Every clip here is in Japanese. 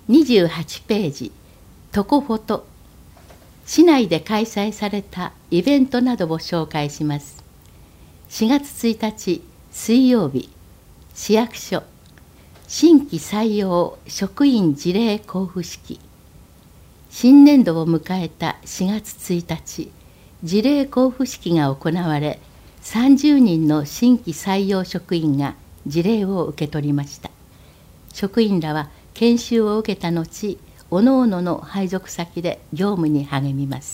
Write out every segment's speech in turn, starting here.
28ページ、トコフォト。市内で開催されたイベントなどを紹介します。4月1日水曜日、市役所新規採用職員辞令交付式。新年度を迎えた4月1日、辞令交付式が行われ、30人の新規採用職員が辞令を受け取りました。職員らは研修を受けた後、おのおのの配属先で業務に励みます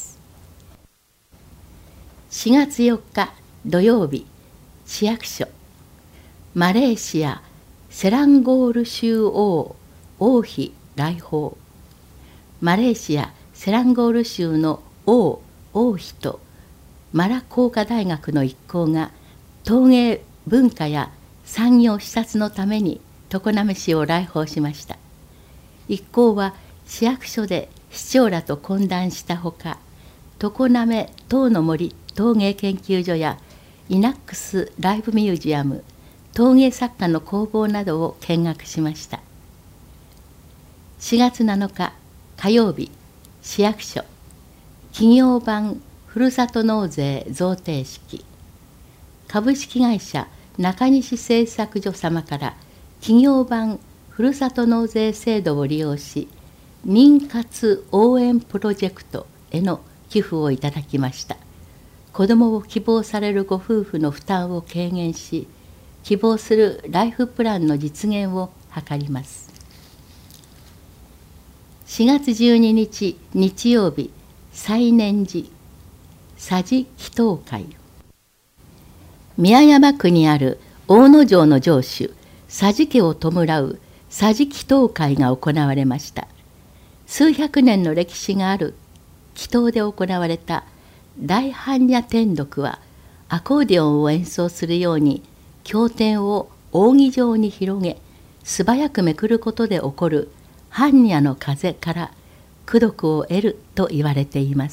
。4月4日土曜日、市役所マレーシアセランゴール州王妃来訪。マレーシアセランゴール州の王妃とマラ工科大学の一行が陶芸文化や産業視察のために常滑市を来訪しました。一行は市役所で市長らと懇談したほか、常滑陶の森陶芸研究所やイナックスライブミュージアム、陶芸作家の工房などを見学しました。4月7日火曜日、市役所企業版ふるさと納税贈呈式。株式会社中西製作所様から企業版ふるさと納税制度を利用し、妊活応援プロジェクトへの寄付をいただきました。子どもを希望されるご夫婦の負担を軽減し、希望するライフプランの実現を図ります。4月12日日曜日、西念寺佐治祈祷会。宮山区にある大野城の城主佐治家を弔う佐治祈祷会が行われました。数百年の歴史がある祈祷で行われた大般若天読は、アコーディオンを演奏するように経典を扇状に広げ、素早くめくることで起こる般若の風から功徳を得ると言われています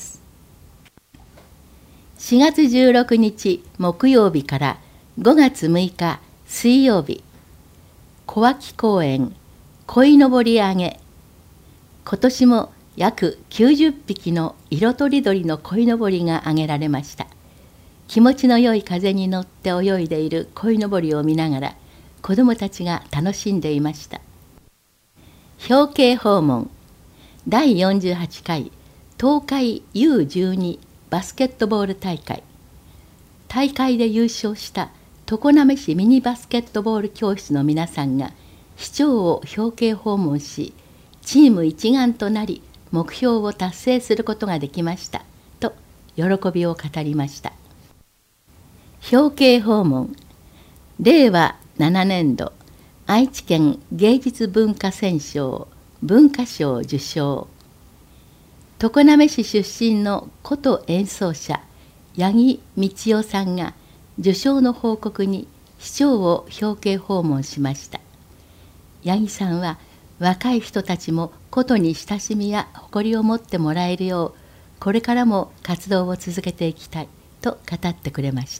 。4月16日木曜日から5月6日水曜日、小脇公園鯉のぼり上げ。今年も約90匹の色とりどりの鯉のぼりが挙げられました。気持ちの良い風に乗って泳いでいる鯉のぼりを見ながら、子どもたちが楽しんでいました。表敬訪問第48回東海 U12 バスケットボール大会。大会で優勝した常滑市ミニバスケットボール教室の皆さんが市長を表敬訪問し、チーム一丸となり目標を達成することができましたと喜びを語りました。表敬訪問令和7年度愛知県芸術文化選奨文化賞受賞。常滑市出身の琴演奏者八木道夫さんが受賞の報告に市長を表敬訪問しました。八木さんは若い人たちも琴に親しみや誇りを持ってもらえるよう、これからも活動を続けていきたいと語ってくれました。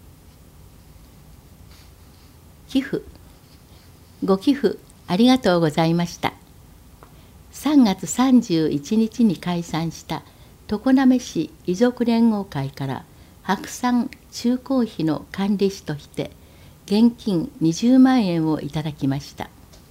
寄付ご寄付ありがとうございました。3月31日に解散した常滑市遺族連合会から白山中高費の管理士として現金20万円をいただきました。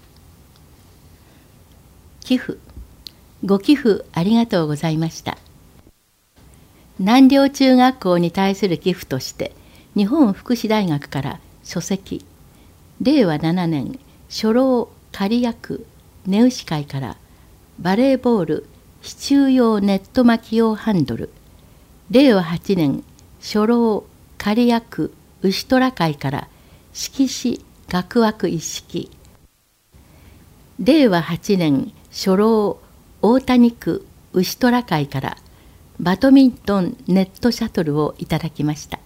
寄付ご寄付ありがとうございました。南陵中学校に対する寄付として日本福祉大学から書籍、令和7年初老仮役根牛会からバレーボール支柱用ネット巻き用ハンドル、令和8年初老仮役牛虎会から色紙学枠一式、令和8年初老大谷区牛虎会からバドミントンネットシャトルをいただきました。